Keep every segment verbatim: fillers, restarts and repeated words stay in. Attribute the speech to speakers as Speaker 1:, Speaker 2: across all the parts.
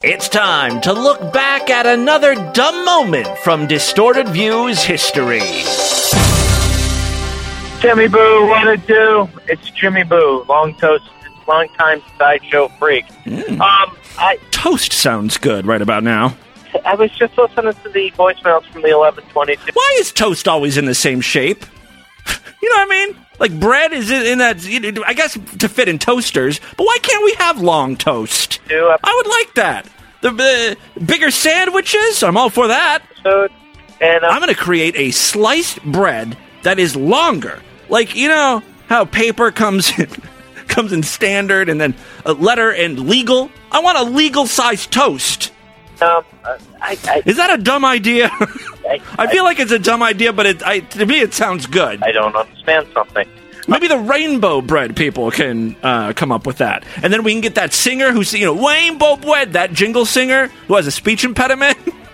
Speaker 1: It's time to look back at another dumb moment from Distorted Views history.
Speaker 2: Jimmy Boo, what it do? It's Jimmy Boo, long toast, long time sideshow freak. Mm. Um, I
Speaker 1: toast sounds good right about now.
Speaker 2: I was just listening to the voicemails from the eleven twenty-two.
Speaker 1: Why is toast always in the same shape? You know what I mean? Like bread is in that, I guess, to fit in toasters, but why can't we have long toast?
Speaker 2: Do
Speaker 1: I would like that. The uh, bigger sandwiches, I'm all for that.
Speaker 2: And uh,
Speaker 1: I'm going to create a sliced bread that is longer. Like, you know how paper comes in, comes in standard and then a letter and legal? I want a legal-sized toast.
Speaker 2: Um, I, I,
Speaker 1: is that a dumb idea?
Speaker 2: I,
Speaker 1: I feel like it's a dumb idea, but it, I, to me it sounds good.
Speaker 2: I don't understand something.
Speaker 1: Maybe the rainbow bread people can uh, come up with that. And then we can get that singer who's, you know, rainbow bread, that jingle singer who has a speech impediment.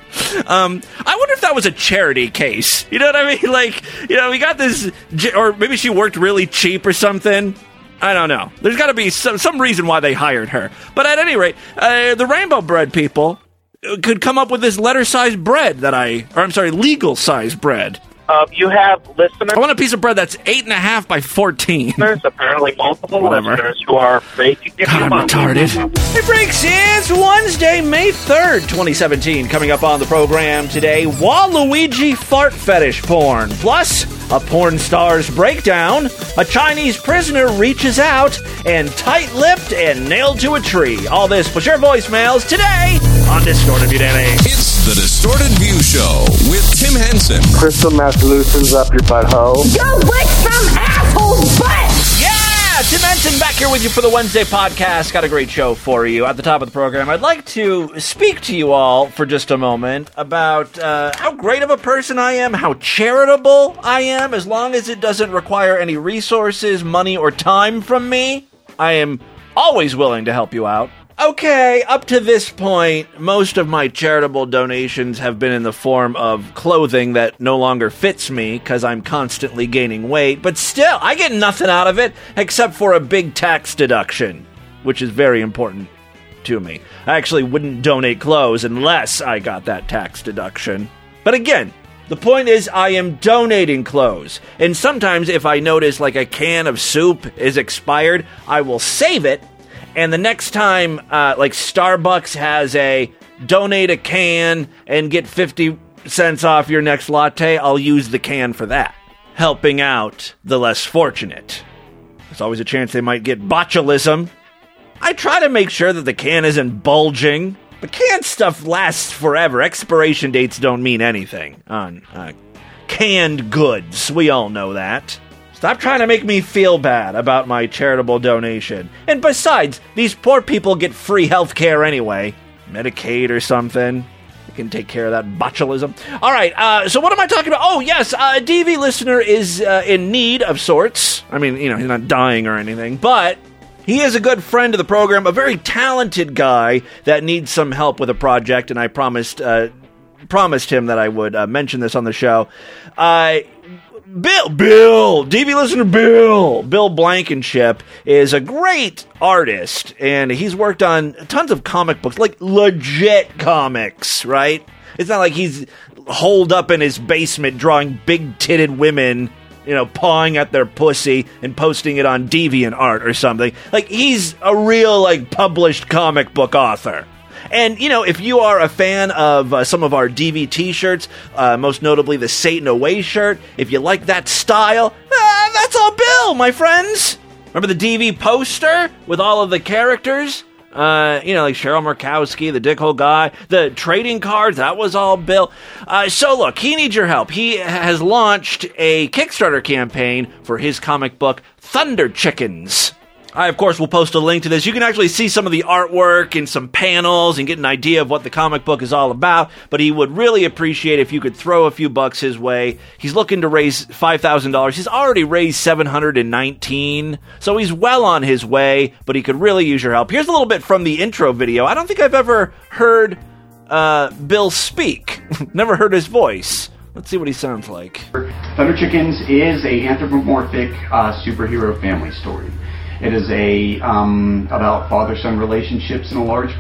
Speaker 1: um, I wonder if that was a charity case. You know what I mean? Like, you know, we got this, or maybe she worked really cheap or something. I don't know. There's got to be some, some reason why they hired her. But at any rate, uh, the rainbow bread people could come up with this letter-sized bread that I, or I'm sorry, legal-sized bread.
Speaker 2: Um, you have listeners.
Speaker 1: I want a piece of bread that's eight and a half by fourteen.
Speaker 2: There's apparently multiple
Speaker 1: Whatever.
Speaker 2: listeners who are afraid to give
Speaker 1: God,
Speaker 2: you
Speaker 1: I'm
Speaker 2: money.
Speaker 1: retarded. It breaks is Wednesday, May third, twenty seventeen. Coming up on the program today, Waluigi fart fetish porn. Plus, a porn star's breakdown, a Chinese prisoner reaches out, and tight-lipped and nailed to a tree. All this plus your voicemails today on Distorted View Daily.
Speaker 3: It's the Distorted View Show with Tim Henson.
Speaker 4: Crystal meth loosens up your butthole.
Speaker 5: Go lick some asshole's butt!
Speaker 1: Yeah! Tim Henson back here with you for the Wednesday podcast. Got a great show for you. At the top of the program, I'd like to speak to you all for just a moment about uh, how great of a person I am, how charitable I am, as long as it doesn't require any resources, money, or time from me. I am always willing to help you out. Okay, up to this point, most of my charitable donations have been in the form of clothing that no longer fits me because I'm constantly gaining weight, but still, I get nothing out of it except for a big tax deduction, which is very important to me. I actually wouldn't donate clothes unless I got that tax deduction. But again, the point is I am donating clothes, and sometimes if I notice like a can of soup is expired, I will save it. And the next time, uh, like, Starbucks has a donate a can and get fifty cents off your next latte, I'll use the can for that. Helping out the less fortunate. There's always a chance they might get botulism. I try to make sure that the can isn't bulging. But canned stuff lasts forever. Expiration dates don't mean anything on uh, canned goods. We all know that. Stop trying to make me feel bad about my charitable donation. And besides, these poor people get free health care anyway. Medicaid or something. They can take care of that botulism. All right, uh, so what am I talking about? Oh, yes, uh, a D V listener is uh, in need of sorts. I mean, you know, he's not dying or anything, but he is a good friend of the program, a very talented guy that needs some help with a project, and I promised uh, promised him that I would uh, mention this on the show. Uh... Bill, Bill, D V listener Bill, Bill Blankenship is a great artist, and he's worked on tons of comic books, like legit comics, right? It's not like he's holed up in his basement drawing big-titted women, you know, pawing at their pussy and posting it on DeviantArt or something. Like, he's a real, like, published comic book author. And, you know, if you are a fan of uh, some of our D V t-shirts, uh, most notably the Satan Away shirt, if you like that style, uh, that's all Bill, my friends. Remember the D V poster with all of the characters? Uh, you know, like Cheryl Murkowski, the dickhole guy, the trading cards, that was all Bill. Uh, so look, he needs your help. He has launched a Kickstarter campaign for his comic book, Thunder Chickens. I, of course, will post a link to this. You can actually see some of the artwork and some panels and get an idea of what the comic book is all about, but he would really appreciate if you could throw a few bucks his way. He's looking to raise five thousand dollars. He's already raised seven hundred nineteen dollars, so he's well on his way, but he could really use your help. Here's a little bit from the intro video. I don't think I've ever heard uh, Bill speak. Never heard his voice. Let's see what he sounds like.
Speaker 6: Thunder Chickens is a anthropomorphic uh, superhero family story. It is a um, about father-son relationships in a large part.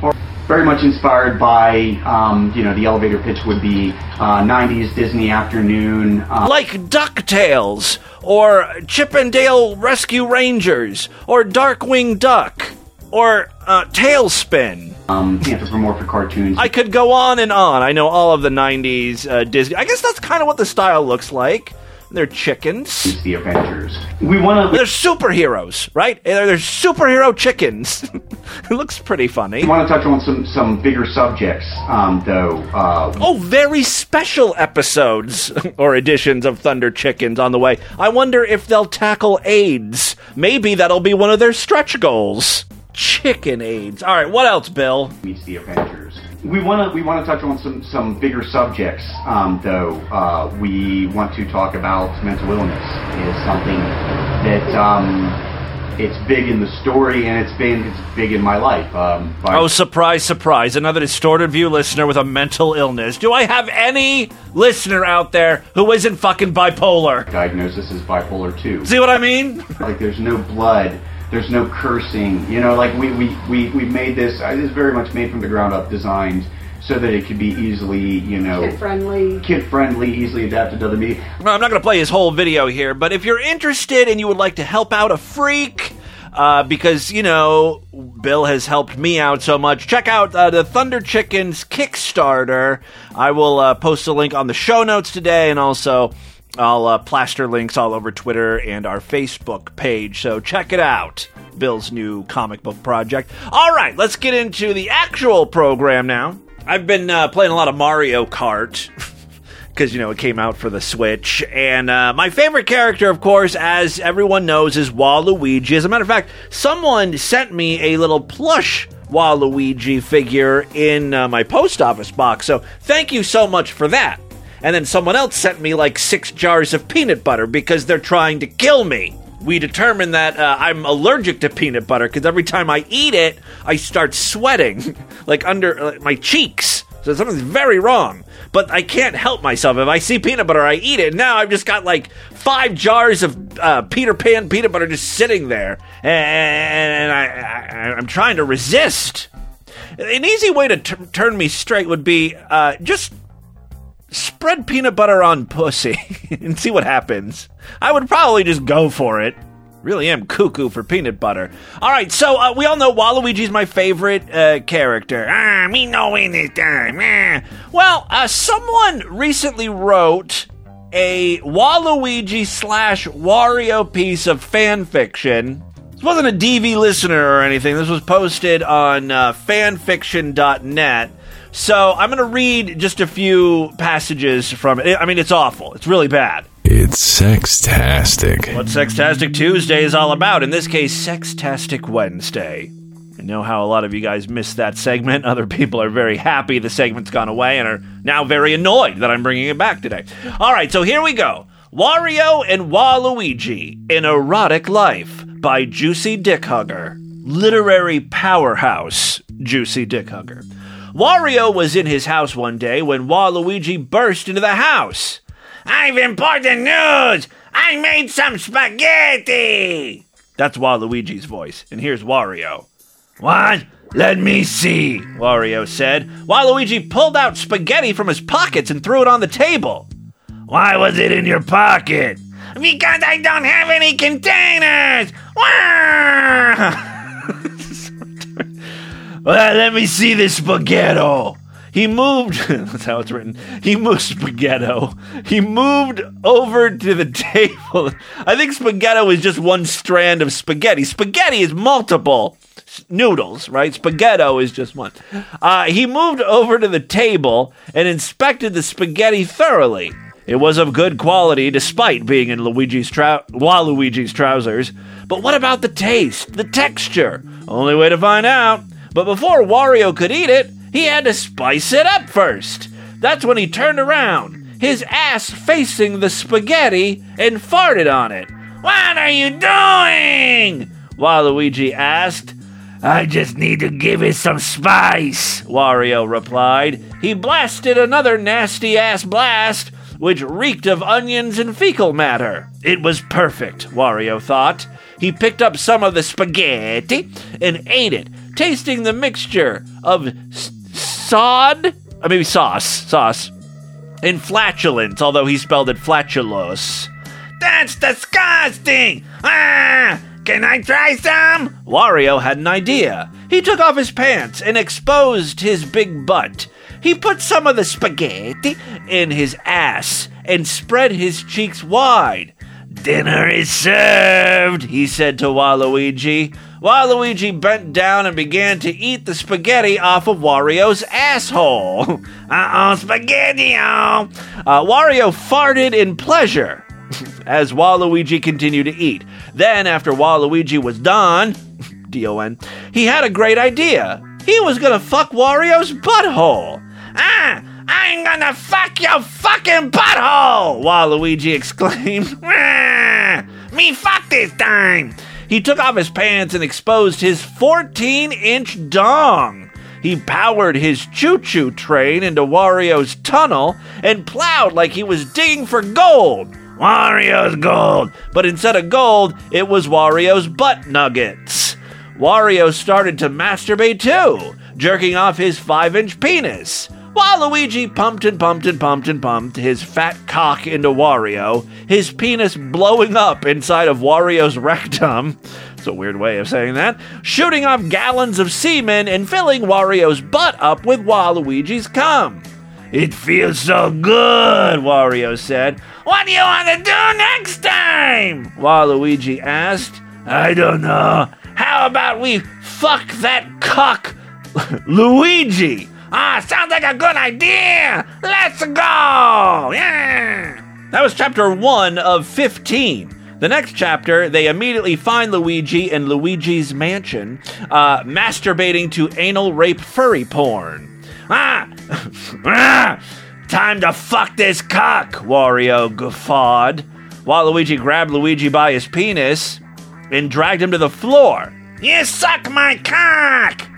Speaker 6: very much inspired by, um, you know, the elevator pitch would be uh, nineties Disney afternoon. Uh,
Speaker 1: like DuckTales, or Chip and Dale Rescue Rangers, or Darkwing Duck, or uh, Tailspin.
Speaker 6: Um, anthropomorphic cartoons.
Speaker 1: I could go on and on. I know all of the nineties uh, Disney. I guess that's kind of what the style looks like. They're chickens.
Speaker 6: The Avengers. We want to.
Speaker 1: They're superheroes, right? They're, they're superhero chickens. It looks pretty funny.
Speaker 6: We want to touch on some, some bigger subjects, um, though. Uh,
Speaker 1: oh, very special episodes or editions of Thunder Chickens on the way. I wonder if they'll tackle AIDS. Maybe that'll be one of their stretch goals. Chicken AIDS. All right, what else, Bill?
Speaker 6: Meets the Avengers. We want to we want to touch on some, some bigger subjects, um, though. Uh, we want to talk about mental illness. It is something that um, it's big in the story, and it's been it's big in my life. Um, by-
Speaker 1: oh, surprise, surprise! Another Distorted View listener with a mental illness. Do I have any listener out there who isn't fucking bipolar?
Speaker 6: Diagnosis is bipolar two.
Speaker 1: See what I mean?
Speaker 6: Like, there's no blood. There's no cursing, you know, like we, we, we, we made this, uh, this is very much made from the ground up, designed so that it could be easily, you know...
Speaker 5: Kid-friendly.
Speaker 6: Kid-friendly, easily adapted to other media.
Speaker 1: Well, I'm not going to play his whole video here, but if you're interested and you would like to help out a freak, uh, because, you know, Bill has helped me out so much, check out uh, the Thunder Chickens Kickstarter. I will uh, post a link on the show notes today, and also... I'll uh, plaster links all over Twitter and our Facebook page, so check it out. Bill's new comic book project. All right, let's get into the actual program now. I've been uh, playing a lot of Mario Kart, because, you know, it came out for the Switch, and uh, my favorite character, of course, as everyone knows, is Waluigi. As a matter of fact, someone sent me a little plush Waluigi figure in uh, my post office box, so thank you so much for that. And then someone else sent me like six jars of peanut butter because they're trying to kill me. We determined that uh, I'm allergic to peanut butter because every time I eat it, I start sweating, like under uh, my cheeks. So something's very wrong. But I can't help myself. If I see peanut butter, I eat it. Now I've just got like five jars of uh, Peter Pan peanut butter just sitting there. And I, I, I'm trying to resist. An easy way to t- turn me straight would be uh, just... spread peanut butter on pussy and see what happens. I would probably just go for it. Really am cuckoo for peanut butter. All right, so uh, we all know Waluigi's my favorite uh, character. Ah, me knowing this time. Ah. Well, uh, someone recently wrote a Waluigi slash Wario piece of fan fiction. This wasn't a D V listener or anything. This was posted on uh, fanfiction dot net. So I'm going to read just a few passages from it. I mean, it's awful. It's really bad.
Speaker 3: It's Sextastic.
Speaker 1: What Sextastic Tuesday is all about. In this case, Sextastic Wednesday. I know how a lot of you guys missed that segment. Other people are very happy the segment's gone away and are now very annoyed that I'm bringing it back today. All right, so here we go. Wario and Waluigi, An Erotic Life by Juicy Dickhugger. Literary powerhouse, Juicy Dickhugger. Wario was in his house one day when Waluigi burst into the house. I've important news! I made some spaghetti! That's Waluigi's voice, and here's Wario. What? Let me see, Wario said. Waluigi pulled out spaghetti from his pockets and threw it on the table. Why was it in your pocket? Because I don't have any containers! Well, let me see this spaghetto. He moved, that's how it's written, he moved spaghetto. He moved over to the table. I think spaghetto is just one strand of spaghetti. Spaghetti is multiple noodles, right? Spaghetto is just one. Uh, he moved over to the table and inspected the spaghetti thoroughly. It was of good quality despite being in Luigi's trou- Waluigi's trousers. But what about the taste, the texture? Only way to find out. But before Wario could eat it, he had to spice it up first. That's when he turned around, his ass facing the spaghetti, and farted on it. What are you doing? Waluigi asked. I just need to give it some spice, Wario replied. He blasted another nasty-ass blast, which reeked of onions and fecal matter. It was perfect, Wario thought. He picked up some of the spaghetti and ate it, tasting the mixture of s- sod, or maybe sauce, sauce, and flatulence, although he spelled it flatulose. That's disgusting! Ah! Can I try some? Wario had an idea. He took off his pants and exposed his big butt. He put some of the spaghetti in his ass and spread his cheeks wide. Dinner is served, he said to Waluigi. Waluigi bent down and began to eat the spaghetti off of Wario's asshole. Uh-oh, spaghetti-o! Uh, Wario farted in pleasure as Waluigi continued to eat. Then, after Waluigi was done, D O N, he had a great idea. He was gonna fuck Wario's butthole. Ah! I'm gonna fuck your fucking butthole! Waluigi exclaimed. Ah, me fuck this time! He took off his pants and exposed his fourteen-inch dong. He powered his choo-choo train into Wario's tunnel and plowed like he was digging for gold. Wario's gold! But instead of gold, it was Wario's butt nuggets. Wario started to masturbate too, jerking off his five-inch penis. Waluigi pumped and pumped and pumped and pumped his fat cock into Wario, his penis blowing up inside of Wario's rectum. It's a weird way of saying that. Shooting off gallons of semen and filling Wario's butt up with Waluigi's cum. It feels so good, Wario said. What do you want to do next time? Waluigi asked. I don't know. How about we fuck that cock, Luigi? Ah, sounds like a good idea! Let's go! Yeah! That was chapter one of fifteen. The next chapter, they immediately find Luigi in Luigi's mansion, uh, masturbating to anal rape furry porn. Ah! ah! Time to fuck this cock, Wario guffawed. Waluigi grabbed Luigi by his penis and dragged him to the floor. You suck my cock!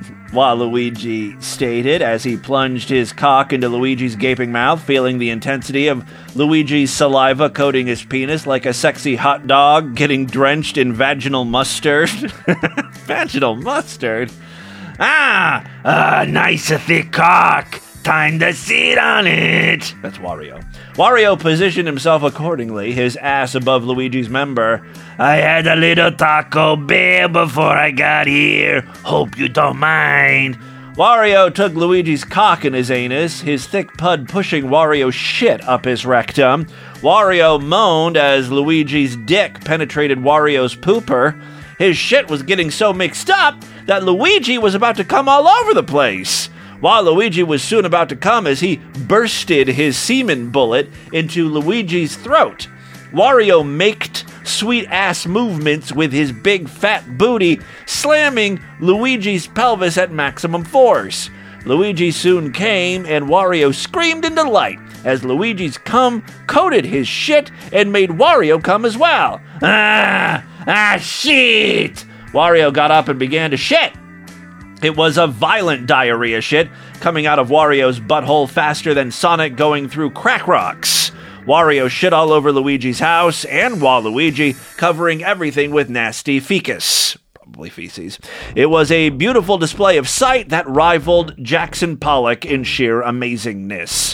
Speaker 1: Waluigi stated as he plunged his cock into Luigi's gaping mouth, feeling the intensity of Luigi's saliva coating his penis like a sexy hot dog getting drenched in vaginal mustard. Vaginal mustard? Ah, a nice thick cock. Time to sit on it. That's Wario. Wario positioned himself accordingly, his ass above Luigi's member. I had a little Taco Bell before I got here. Hope you don't mind. Wario took Luigi's cock in his anus, his thick pud pushing Wario's shit up his rectum. Wario moaned as Luigi's dick penetrated Wario's pooper. His shit was getting so mixed up that Luigi was about to come all over the place. Waluigi was soon about to come as he bursted his semen bullet into Luigi's throat. Wario maked sweet-ass movements with his big fat booty, slamming Luigi's pelvis at maximum force. Luigi soon came, and Wario screamed in delight as Luigi's cum coated his shit and made Wario come as well. Ah! Ah, shit! Wario got up and began to shit. It was a violent diarrhea shit, coming out of Wario's butthole faster than Sonic going through crack rocks. Wario shit all over Luigi's house and Waluigi, covering everything with nasty fecus. Probably feces. It was a beautiful display of sight that rivaled Jackson Pollock in sheer amazingness.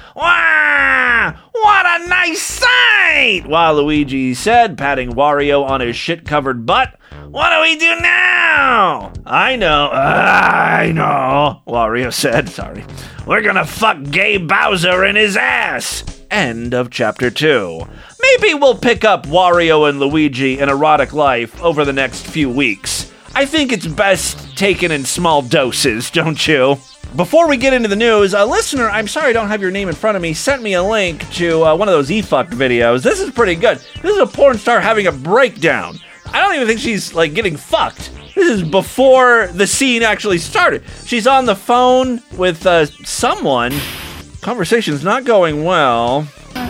Speaker 1: Wow! What a nice sight! Waluigi said, patting Wario on his shit-covered butt. What do we do now? I know, I know, Wario said. Sorry. We're gonna fuck Gay Bowser in his ass. End of chapter two. Maybe we'll pick up Wario and Luigi in Erotic Life over the next few weeks. I think it's best taken in small doses, don't you? Before we get into the news, a listener, I'm sorry I don't have your name in front of me, sent me a link to uh, one of those e-fucked videos. This is pretty good. This is a porn star having a breakdown. I don't even think she's, like, getting fucked. This is before the scene actually started. She's on the phone with uh, someone. Conversation's not going well.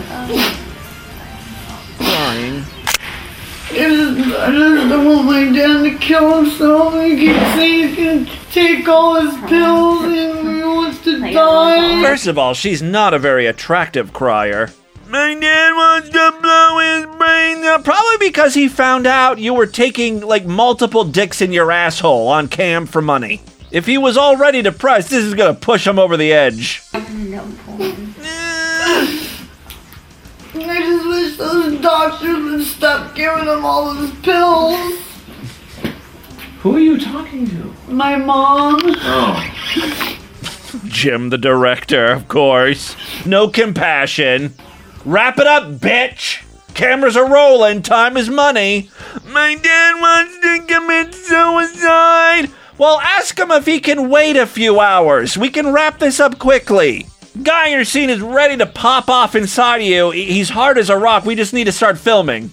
Speaker 1: Crying.
Speaker 7: I just, I just don't want my dad to kill himself. He keeps saying he's gonna take all his pills and he wants to die.
Speaker 1: First of all, she's not a very attractive crier. My dad wants to blow his brains out. Probably because he found out you were taking, like, multiple dicks in your asshole on cam for money. If he was already depressed, this is gonna push him over the edge.
Speaker 7: I just wish those doctors would stop giving him all those pills.
Speaker 8: Who are you talking to?
Speaker 7: My mom.
Speaker 8: Oh.
Speaker 1: Jim, the director, of course. No compassion. Wrap it up, bitch! Cameras are rolling, time is money. My dad wants to commit suicide. Well, ask him if he can wait a few hours. We can wrap this up quickly. Guy you're seeing is ready to pop off inside of you. He's hard as a rock. We just need to start filming.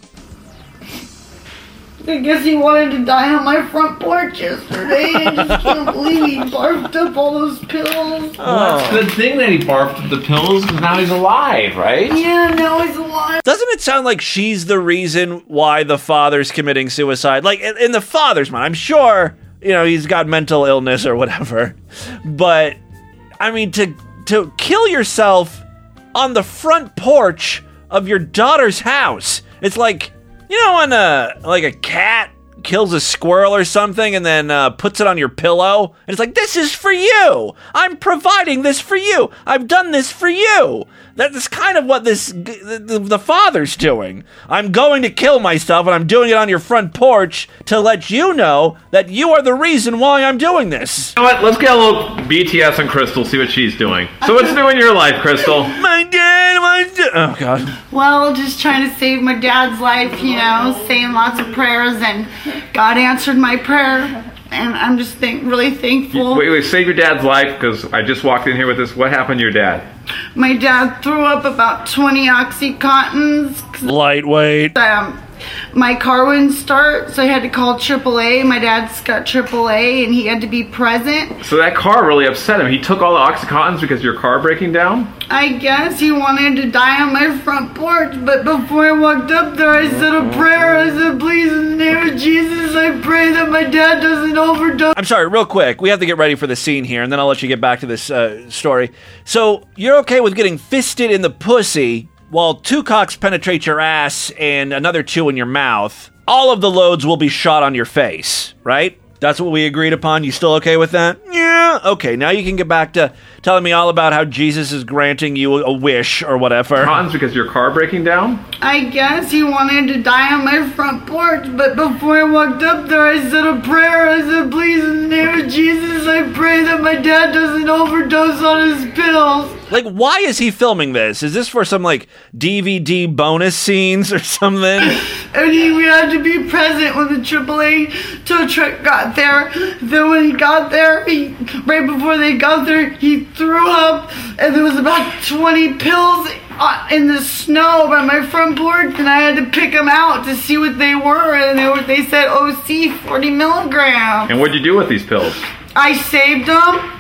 Speaker 7: I guess he wanted to die on my front porch yesterday. I just can't believe he barfed up all those pills.
Speaker 8: Well, that's a good thing that he barfed up the pills, because now he's alive, right?
Speaker 7: Yeah, now he's alive.
Speaker 1: Doesn't it sound like she's the reason why the father's committing suicide? Like, in, in the father's mind, I'm sure, you know, he's got mental illness or whatever. But, I mean, to to kill yourself on the front porch of your daughter's house, it's like... You know when, uh, like a cat kills a squirrel or something and then uh, puts it on your pillow? And it's like, this is for you! I'm providing this for you! I've done this for you! That's kind of what this, the, the father's doing. I'm going to kill myself and I'm doing it on your front porch to let you know that you are the reason why I'm doing this.
Speaker 8: You know what? Let's get a little B T S on Crystal, see what she's doing. So what's new in your life, Crystal?
Speaker 1: My dad wants to... Oh, God.
Speaker 7: Well, just trying to save my dad's life, you know, saying lots of prayers, and God answered my prayer. And I'm just think, really thankful.
Speaker 8: Wait, wait, save your dad's life, because I just walked in here with this. What happened to your dad?
Speaker 7: My dad threw up about twenty Oxycontins.
Speaker 1: Lightweight.
Speaker 7: Um, my car wouldn't start, so I had to call triple A. My dad's got triple A, and he had to be present.
Speaker 8: So that car really upset him. He took all the Oxycontins because of your car breaking down?
Speaker 7: I guess he wanted to die on my front porch, but before I walked up there, I said a prayer. I said, please, in the name of Jesus, I pray that my dad doesn't overdose.
Speaker 1: I'm sorry, real quick. We have to get ready for the scene here, and then I'll let you get back to this uh, story. So, you're okay with getting fisted in the pussy while two cocks penetrate your ass and another two in your mouth. All of the loads will be shot on your face, right? That's what we agreed upon. You still okay with that? Yeah. Okay, now you can get back to telling me all about how Jesus is granting you a wish or whatever.
Speaker 8: Hans, because your car breaking down?
Speaker 7: I guess he wanted to die on my front porch, but before I walked up there, I said a prayer. I said, please, in the name of Jesus, I pray that my dad doesn't overdose on his pills.
Speaker 1: Like, why is he filming this? Is this for some, like, D V D bonus scenes or something?
Speaker 7: And he, we had to be present when the triple A tow truck got there. Then when he got there, he, right before they got there, he threw up, and there was about twenty pills in the snow by my front porch, and I had to pick them out to see what they were, and they, were, they said O C forty milligrams.
Speaker 8: And what'd you do with these pills?
Speaker 7: I saved them.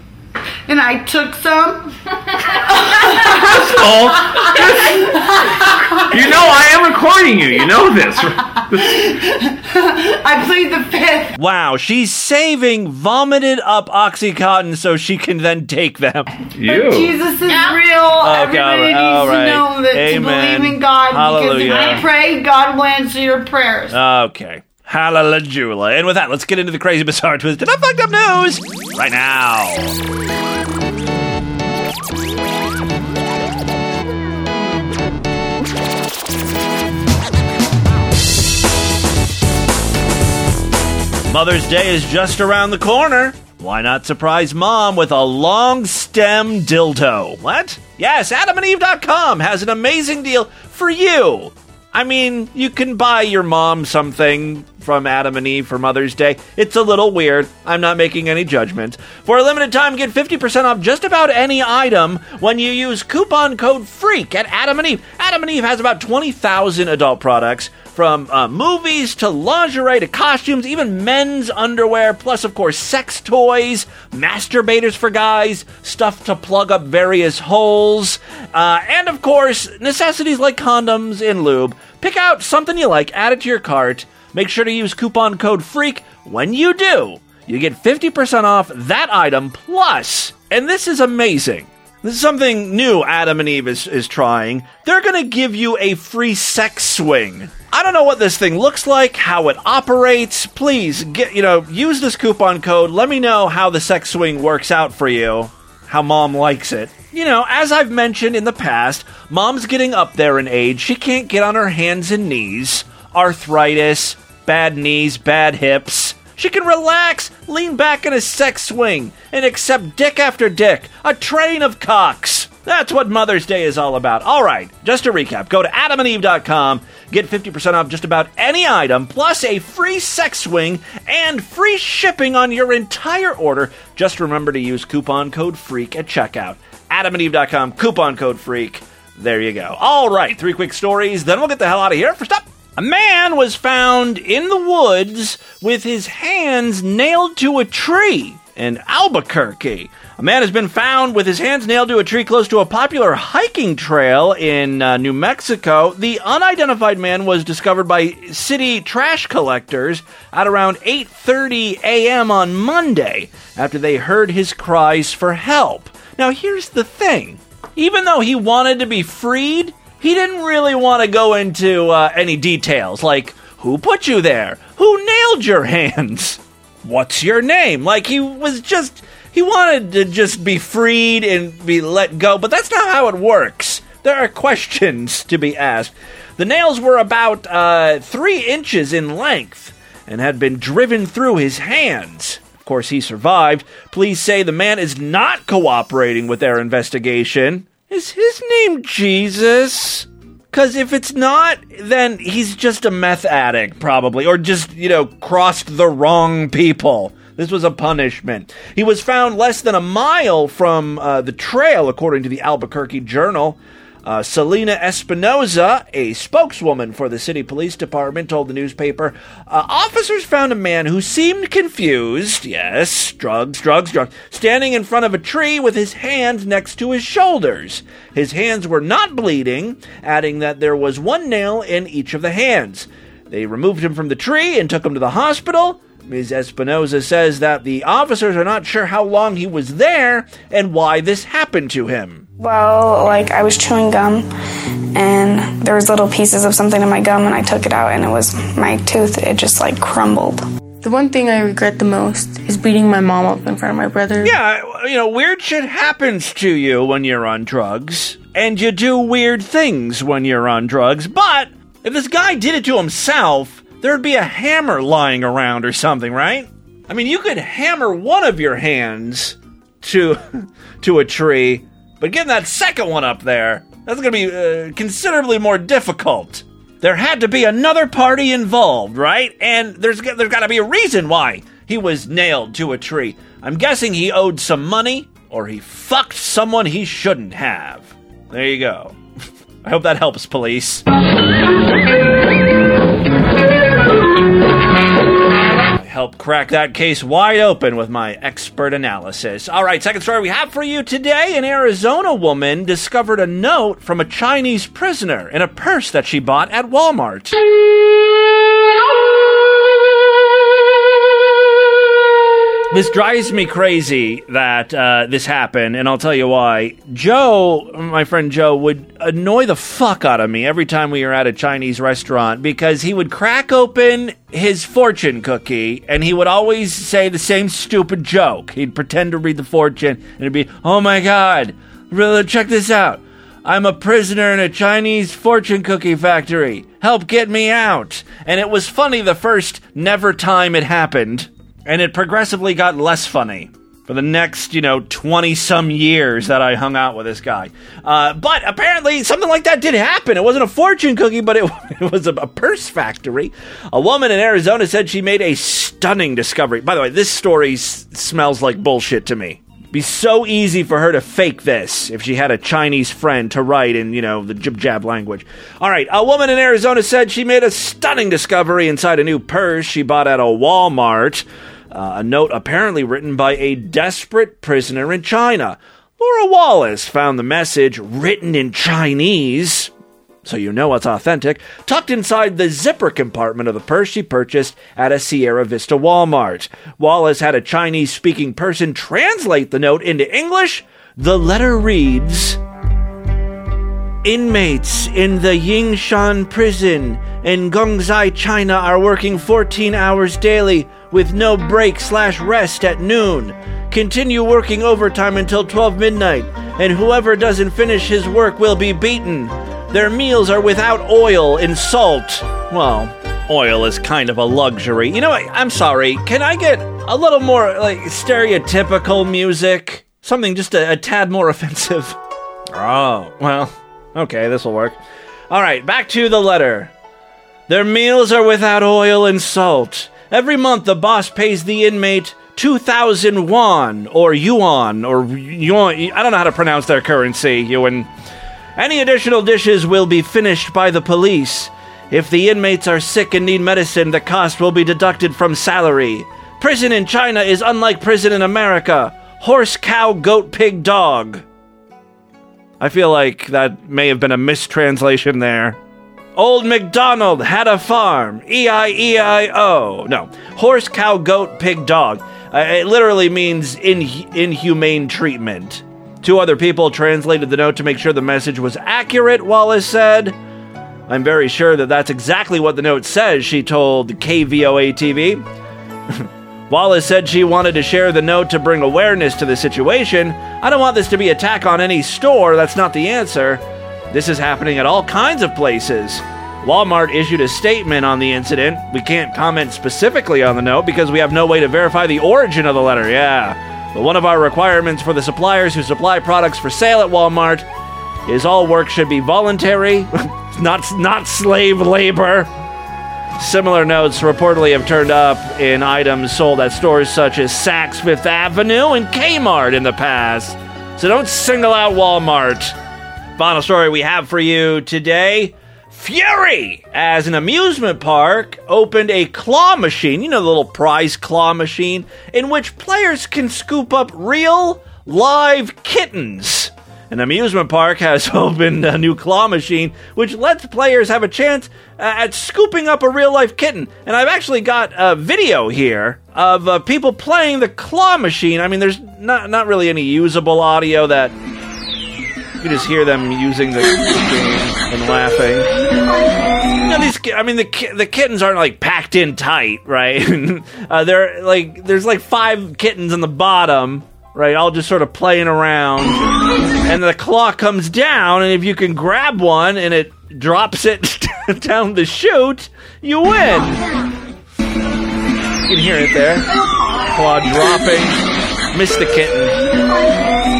Speaker 7: And I took some.
Speaker 8: Oh, you know I am recording you. You know this.
Speaker 7: I plead the fifth.
Speaker 1: Wow, she's saving vomited up Oxycontin so she can then take them.
Speaker 8: You.
Speaker 7: But Jesus is real.
Speaker 1: Oh,
Speaker 7: Everybody
Speaker 1: God.
Speaker 7: needs
Speaker 1: All right.
Speaker 7: to know that
Speaker 1: Amen.
Speaker 7: to believe in God.
Speaker 1: Hallelujah.
Speaker 7: Because if I pray, God will answer your prayers.
Speaker 1: Okay. Hallelujah. And with that, let's get into the crazy, bizarre, twisted, and fucked up news right now. Mother's Day is just around the corner. Why not surprise mom with a long stem dildo? What? Yes, adam and eve dot com has an amazing deal for you. I mean, you can buy your mom something from Adam and Eve for Mother's Day. It's a little weird. I'm not making any judgments. For a limited time, get fifty percent off just about any item when you use coupon code FREAK at Adam and Eve. Adam and Eve has about twenty thousand adult products, from uh, movies to lingerie to costumes, even men's underwear, plus, of course, sex toys, masturbators for guys, stuff to plug up various holes, uh, and, of course, necessities like condoms and lube. Pick out something you like, add it to your cart. Make sure to use coupon code FREAK. When you do, you get fifty percent off that item, plus, and this is amazing, This is something new Adam and Eve is, is trying. They're going to give you a free sex swing. I don't know what this thing looks like, how it operates. Please, get you know, use this coupon code. Let me know how the sex swing works out for you, how Mom likes it. You know, as I've mentioned in the past, Mom's getting up there in age. She can't get on her hands and knees. Arthritis, bad knees, bad hips. She can relax, lean back in a sex swing, and accept dick after dick, a train of cocks. That's what Mother's Day is all about. All right, just to recap, go to adam and eve dot com, get fifty percent off just about any item, plus a free sex swing and free shipping on your entire order. Just remember to use coupon code FREAK at checkout. adam and eve dot com, coupon code FREAK. There you go. All right, three quick stories, then we'll get the hell out of here. First up, a man was found in the woods with his hands nailed to a tree in Albuquerque. A man has been found with his hands nailed to a tree close to a popular hiking trail in uh, New Mexico. The unidentified man was discovered by city trash collectors at around eight thirty a.m. on Monday after they heard his cries for help. Now, here's the thing. Even though he wanted to be freed, he didn't really want to go into uh, any details, like, who put you there? Who nailed your hands? What's your name? Like, he was just, he wanted to just be freed and be let go, but that's not how it works. There are questions to be asked. The nails were about uh, three inches in length and had been driven through his hands. Of course, he survived. Police say the man is not cooperating with their investigation. Is his name Jesus? Because if it's not, then he's just a meth addict, probably. Or just, you know, crossed the wrong people. This was a punishment. He was found less than a mile from uh, the trail, according to the Albuquerque Journal. Uh, Selena Espinoza, a spokeswoman for the city police department, told the newspaper, uh, officers found a man who seemed confused, yes, drugs, drugs, drugs, standing in front of a tree with his hands next to his shoulders. His hands were not bleeding, adding that there was one nail in each of the hands. They removed him from the tree and took him to the hospital. Miz Espinoza says that the officers are not sure how long he was there and why this happened to him.
Speaker 9: Well, like, I was chewing gum, and there was little pieces of something in my gum, and I took it out, and it was my tooth. It just, like, crumbled.
Speaker 10: The one thing I regret the most is beating my mom up in front of my brother.
Speaker 1: Yeah, you know, weird shit happens to you when you're on drugs, and you do weird things when you're on drugs, but if this guy did it to himself, there'd be a hammer lying around or something, right? I mean, you could hammer one of your hands to to a tree, but getting that second one up there, that's going to be uh, considerably more difficult. There had to be another party involved, right? And there's there's got to be a reason why he was nailed to a tree. I'm guessing he owed some money, or he fucked someone he shouldn't have. There you go. I hope that helps, police. I helped crack that case wide open with my expert analysis. All right, second story we have for you today. An Arizona woman discovered a note from a Chinese prisoner in a purse that she bought at Walmart. This drives me crazy that uh, this happened, and I'll tell you why. Joe, my friend Joe, would annoy the fuck out of me every time we were at a Chinese restaurant because he would crack open his fortune cookie, and he would always say the same stupid joke. He'd pretend to read the fortune, and it'd be, oh my god, really, check this out. I'm a prisoner in a Chinese fortune cookie factory. Help get me out. And it was funny the first never time it happened. And it progressively got less funny for the next, you know, twenty-some years that I hung out with this guy. Uh, but apparently something like that did happen. It wasn't a fortune cookie, but it, it was a, a purse factory. A woman in Arizona said she made a stunning discovery. By the way, this story s- smells like bullshit to me. It'd be so easy for her to fake this if she had a Chinese friend to write in, you know, the jib-jab language. All right, a woman in Arizona said she made a stunning discovery inside a new purse she bought at a Walmart. Uh, a note apparently written by a desperate prisoner in China. Laura Wallace found the message written in Chinese, so you know it's authentic, tucked inside the zipper compartment of the purse she purchased at a Sierra Vista Walmart. Wallace had a Chinese-speaking person translate the note into English, The letter reads, inmates in the Yingshan prison in Gongzai, China are working fourteen hours daily with no break slash rest at noon. Continue working overtime until twelve midnight, and whoever doesn't finish his work will be beaten. Their meals are without oil and salt. Well, oil is kind of a luxury. You know what? I'm sorry. Can I get a little more, like, stereotypical music? Something just a, a tad more offensive. Oh, well, okay, this will work. All right, back to the letter. Their meals are without oil and salt. Every month, the boss pays the inmate two thousand won, or yuan, or yuan. I don't know how to pronounce their currency, Ewan. Any additional dishes will be finished by the police. If the inmates are sick and need medicine, the cost will be deducted from salary. Prison in China is unlike prison in America. Horse, cow, goat, pig, dog. I feel like that may have been a mistranslation there. Old MacDonald had a farm. E I E I O. No. Horse, cow, goat, pig, dog. Uh, it literally means in- inhumane treatment. Two other people translated the note to make sure the message was accurate, Wallace said. I'm very sure that that's exactly what the note says, she told K V O A T V. Wallace said she wanted to share the note to bring awareness to the situation. I don't want this to be an attack on any store. That's not the answer. This is happening at all kinds of places. Walmart issued a statement on the incident. We can't comment specifically on the note because we have no way to verify the origin of the letter. Yeah. But one of our requirements for the suppliers who supply products for sale at Walmart is all work should be voluntary, not, not slave labor. Similar notes reportedly have turned up in items sold at stores such as Saks Fifth Avenue and Kmart in the past. So don't single out Walmart. Final story we have for you today. Fury, as an amusement park, opened a claw machine, you know, the little prize claw machine, in which players can scoop up real, live kittens. An amusement park has opened a new claw machine, which lets players have a chance uh, at scooping up a real-life kitten. And I've actually got a video here of uh, people playing the claw machine. I mean, there's not, not really any usable audio that... You just hear them using the game and laughing. You know, these, I mean, the the kittens aren't like packed in tight, right? uh, they're like, there's like five kittens on the bottom, right? All just sort of playing around, and the claw comes down, and if you can grab one and it drops it down the chute, you win. You can hear it there. Claw dropping, miss the kitten.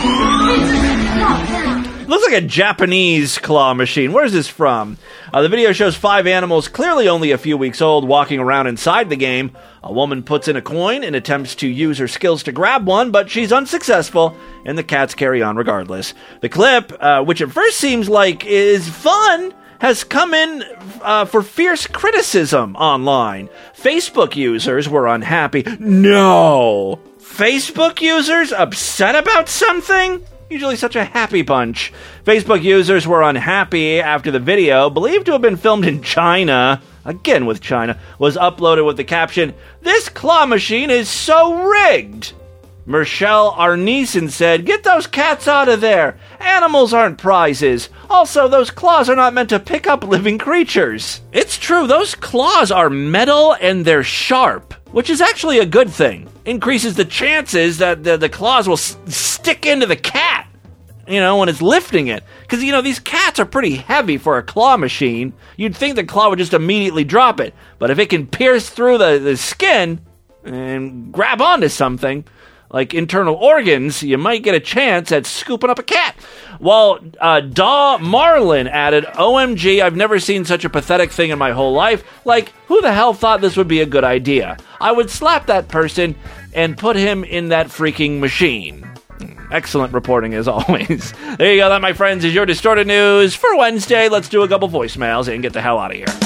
Speaker 1: Looks like a Japanese claw machine. Where's this from? Uh, the video shows five animals, clearly only a few weeks old, walking around inside the game. A woman puts in a coin and attempts to use her skills to grab one, but she's unsuccessful, and the cats carry on regardless. The clip, uh, which at first seems like is fun, has come in uh, for fierce criticism online. Facebook users were unhappy. No! Facebook users upset about something? Usually such a happy bunch. Facebook users were unhappy after the video, believed to have been filmed in China, again with China, was uploaded with the caption, "This claw machine is so rigged." Michelle Arneson said, "Get those cats out of there. Animals aren't prizes. Also, those claws are not meant to pick up living creatures." It's true, those claws are metal and they're sharp, which is actually a good thing. Increases the chances that the, the claws will s- stick into the cat, you know, when it's lifting it. Because, you know, these cats are pretty heavy for a claw machine. You'd think the claw would just immediately drop it. But if it can pierce through the, the skin and grab onto something, like internal organs, you might get a chance at scooping up a cat. While uh, Daw Marlin added, O M G, I've never seen such a pathetic thing in my whole life. Like, who the hell thought this would be a good idea? I would slap that person and put him in that freaking machine. Excellent reporting as always. There you go, that, my friends, is your Distorted News for Wednesday. Let's do a couple voicemails and get the hell out of here.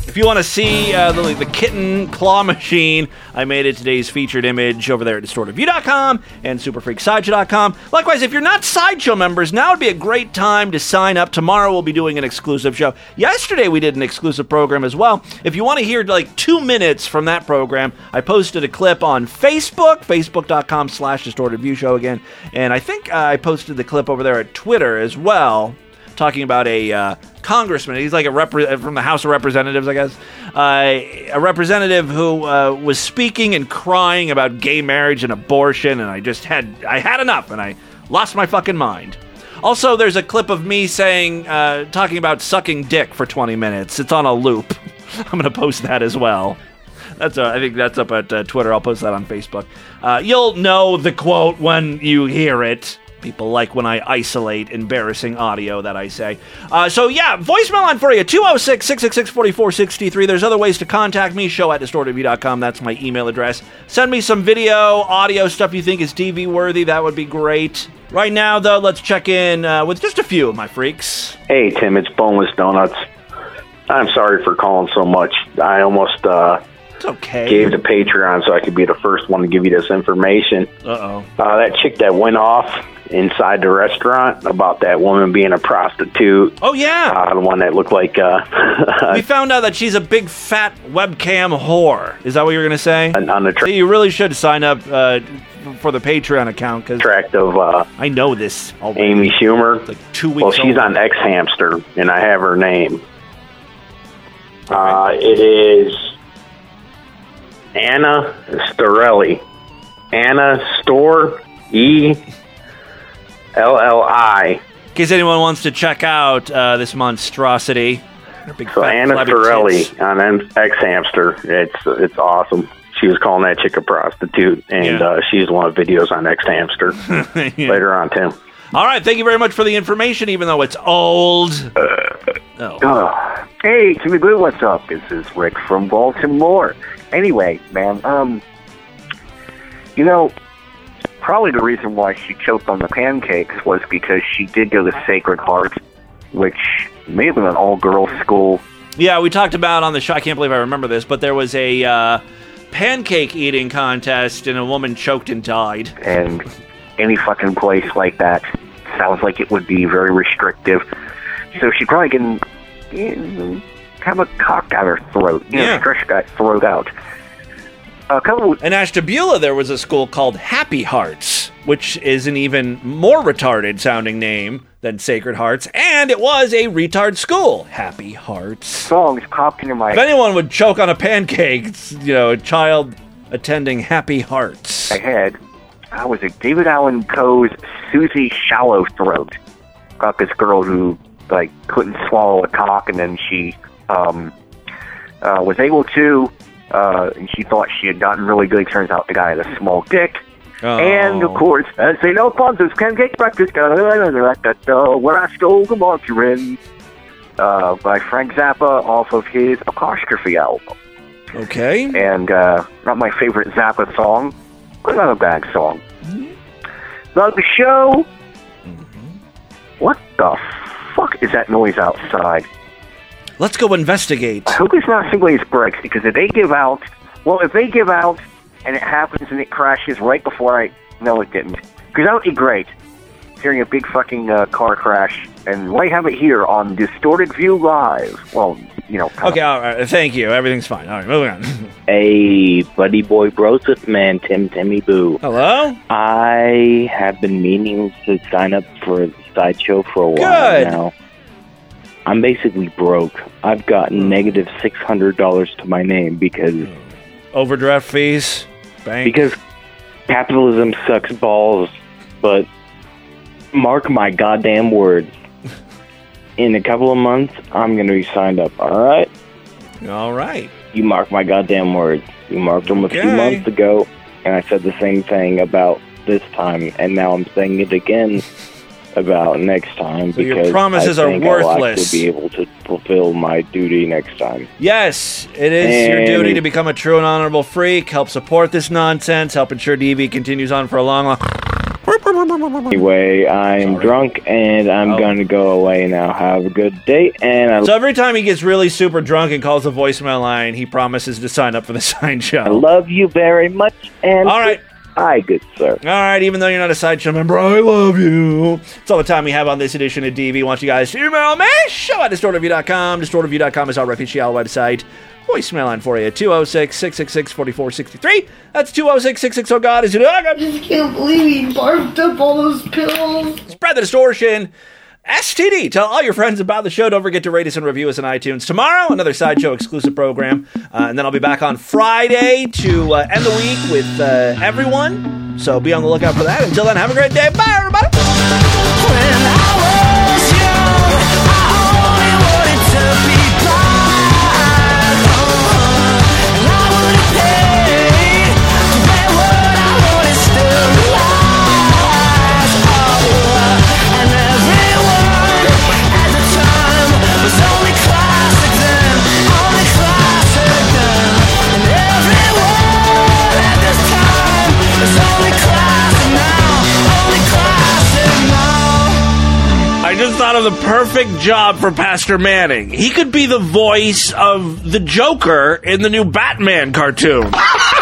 Speaker 1: If you want to see uh, the, the kitten claw machine, I made it today's featured image over there at distorted view dot com and super freak sideshow dot com. Likewise, if you're not Sideshow members, now would be a great time to sign up. Tomorrow we'll be doing an exclusive show. Yesterday we did an exclusive program as well. If you want to hear like two minutes from that program, I posted a clip on Facebook, facebook dot com slash distorted view show again. And I think uh, I posted the clip over there at Twitter as well, talking about a uh, congressman. He's like a rep- from the House of Representatives, I guess. Uh, a representative who uh, was speaking and crying about gay marriage and abortion, and I just had I had enough, and I lost my fucking mind. Also, there's a clip of me saying, uh, talking about sucking dick for twenty minutes. It's on a loop. I'm going to post that as well. That's uh, I think that's up at uh, Twitter. I'll post that on Facebook. Uh, you'll know the quote when you hear it. People like when I isolate embarrassing audio that I say. Uh, so yeah, voicemail line for you, two oh six, six six six, four four six three. There's other ways to contact me, show at distorted view dot com. That's my email address. Send me some video, audio stuff you think is T V worthy. That would be great. Right now, though, let's check in uh, with just a few of my freaks.
Speaker 4: Hey, Tim, it's Boneless Donuts. I'm sorry for calling so much. I almost uh,
Speaker 1: it's okay.
Speaker 4: gave the Patreon so I could be the first one to give you this information.
Speaker 1: Uh-oh. Uh,
Speaker 4: that chick that went off inside the restaurant about that woman being a prostitute.
Speaker 1: Oh, yeah.
Speaker 4: Uh, the one that looked like... Uh,
Speaker 1: we found out that she's a big, fat webcam whore. Is that what you were going to say?
Speaker 4: On the tra-
Speaker 1: you really should sign up uh, for the Patreon account. Cause
Speaker 4: tract of... Uh,
Speaker 1: I know this already.
Speaker 4: Amy Schumer.
Speaker 1: Like two weeks
Speaker 4: Well, she's
Speaker 1: old.
Speaker 4: on X Hamster, and I have her name. Uh, it is Anna Storelli. Anna Store E L L I.
Speaker 1: In case anyone wants to check out uh, this monstrosity. Big
Speaker 4: so
Speaker 1: fat
Speaker 4: Anna
Speaker 1: flabby
Speaker 4: Storelli
Speaker 1: tits.
Speaker 4: on X Hamster. It's it's awesome. She was calling that chick a prostitute, and
Speaker 1: Yeah.
Speaker 4: uh, she's one of the videos on X Hamster.
Speaker 1: Yeah.
Speaker 4: Later on, Tim.
Speaker 1: All right, thank you very much for the information, even though it's old.
Speaker 11: Oh. oh. Hey, Jimmy Blue, what's up? This is Rick from Baltimore. Anyway, man, um, you know, probably the reason why she choked on the pancakes was because she did go to Sacred Heart, which may have been an all-girls school.
Speaker 1: Yeah, we talked about on the show, I can't believe I remember this, but there was a uh, pancake eating contest and a woman choked and died.
Speaker 11: And any fucking place like that sounds like it would be very restrictive. So she probably can you know, have a cock out her throat. You know,
Speaker 1: Yeah.
Speaker 11: stretch that throat out. A couple
Speaker 1: In Ashtabula, there was a school called Happy Hearts, which is an even more retarded sounding name than Sacred Hearts, and it was a retard school. Happy Hearts.
Speaker 11: songs popped into my
Speaker 1: If anyone would choke on a pancake, it's, you know, a child attending Happy Hearts.
Speaker 11: my head. I was it David Allan Coe's Susie Shallowthroat about this girl who like couldn't swallow a cock, and then she um, uh, was able to, uh, and she thought she had gotten really good. Turns out the guy had a small dick.
Speaker 1: Oh.
Speaker 11: And of course, uh, say no Fonzo's pancake breakfast, uh, where I stole the margarine, uh, by Frank Zappa off of his Apostrophe album.
Speaker 1: Okay.
Speaker 11: And uh, not my favorite Zappa song, but another bad song. Love the show. What the fuck is that noise outside?
Speaker 1: Let's go investigate.
Speaker 11: I hope it's not single-ace brakes, because if they give out, well, if they give out and it happens and it crashes right before I, no, it didn't. Because that would be great, hearing a big fucking uh, car crash. And why have it here on Distorted View Live? Well, you know.
Speaker 1: Okay, all right, thank you. Everything's fine. All right, moving on.
Speaker 12: Hey, buddy boy Broseph man, Tim Timmy Boo.
Speaker 1: Hello?
Speaker 12: I have been meaning to sign up for a sideshow for a while
Speaker 1: Good.
Speaker 12: now. I'm basically broke. I've got negative six hundred dollars to my name because...
Speaker 1: Overdraft fees? Bank?
Speaker 12: Because capitalism sucks balls, but mark my goddamn words. In a couple of months, I'm going to be signed up, alright?
Speaker 1: All right.
Speaker 12: You mark my goddamn words. You marked them a few
Speaker 1: Okay.
Speaker 12: months ago, and I said the same thing about this time, and now I'm saying it again about next time
Speaker 1: So your
Speaker 12: because
Speaker 1: promises
Speaker 12: I
Speaker 1: are
Speaker 12: think I'll
Speaker 1: worthless.
Speaker 12: actually be able to fulfill my duty next time.
Speaker 1: Yes, it is your
Speaker 12: And-
Speaker 1: duty to become a true and honorable freak, help support this nonsense, help ensure D V continues on for a long, long,
Speaker 12: Anyway, I'm drunk and I'm
Speaker 1: Oh.
Speaker 12: going to go away now. Have a good day. And I,
Speaker 1: So every time he gets really super drunk and calls the voicemail line, he promises to sign up for the Sideshow.
Speaker 12: I love you very much. And
Speaker 1: All right.
Speaker 12: Hi, good sir.
Speaker 1: All right, even though you're not a Sideshow member, I love you. That's all the time we have on this edition of D V. I want you guys to email me, show at distort review dot com. distort review dot com is our Refugee Owl website. Voicemail line for you, two oh six, six six six, four four six three. That's two oh six, six six oh, God. Is it oh, God?
Speaker 7: I just can't believe he barfed up all those pills.
Speaker 1: Spread the distortion. S T D. Tell all your friends about the show. Don't forget to rate us and review us on iTunes. Tomorrow, another Sideshow exclusive program. Uh, and then I'll be back on Friday to uh, end the week with uh, everyone. So be on the lookout for that. Until then, have a great day. Bye, everybody. I just thought of the perfect job for Pastor Manning. He could be the voice of the Joker in the new Batman cartoon.